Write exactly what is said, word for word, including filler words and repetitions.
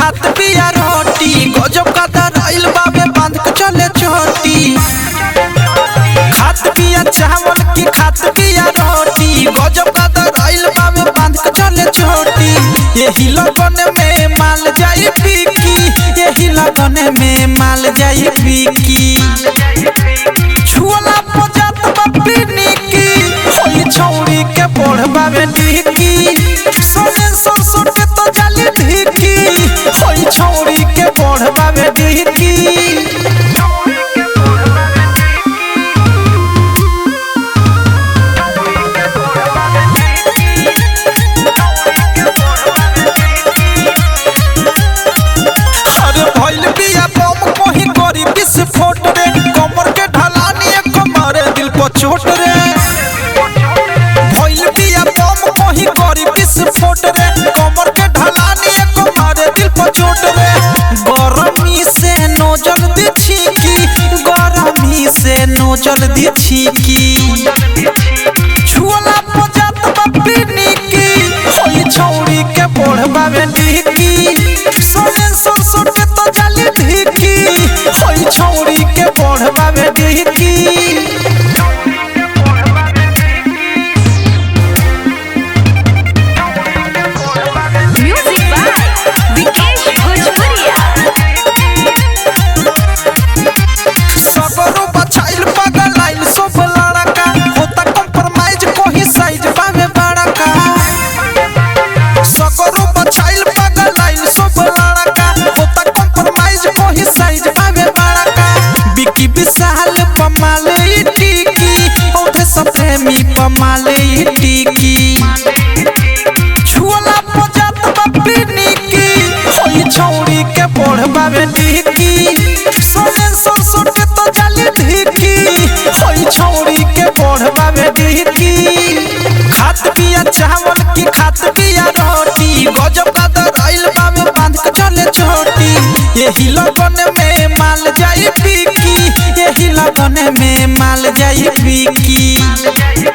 खात पिया रोटी गजब का दराइल बाबे बांध के चले छोटी। खात पिया चावल की खात पिया रोटी गजब का दराइल बाबे बांध के चले छोटी। यही लगन में माल जाई बिकी, यही लगन में माल जाई बिकी। छुअला पजात बापी निकी होई छौरी के बढ़बा में ढीकी। सोने सरसों के तो जाली ढीकी होई छौरी के बढ़बा में ढीकी। विस्फोट रे कमर के ढलानी कमर दिल को चोट रे। भइल बिया बम कहीं करी विस्फोट रे कमर के ढलानी कमर दिल को चोट रे। गरमी से नोजल दी छीकी, गरमी से नोजल दी छीकी। छुअला पजात बापी निकी होई छौरी के बढ़बा में ढीकी। सोने सरसों के तो जाली ढीकी होई छौरी के बढ़बा में ढीकी। म्यूजिक बाय विकेश भोजपुरिया। सगरो बचाइल पागल आइल सब लड़का होता कंप्रोमाइज कोही साइज बावे बड़का। सगरो बचाइल पागल आइल सब लड़का होता कंप्रोमाइज कोही साइज बावे बड़का। बिकी विशाल पमाले टिकी औधे सब प्रेमी पमाले टिकी। छुअला पजात बापी निकी होई छौरी के बढ़बा में ढीकी। सोने सरसों के तो जाली ढीकी होई छौरी के बढ़बा में ढीकी। खात पिया चावल की खात पिया रोटी गजब का दराइल बाबे बांध के चले छोटी। यही लगन में माल जाई बिकी, यही लगन में माल जाई बिकी।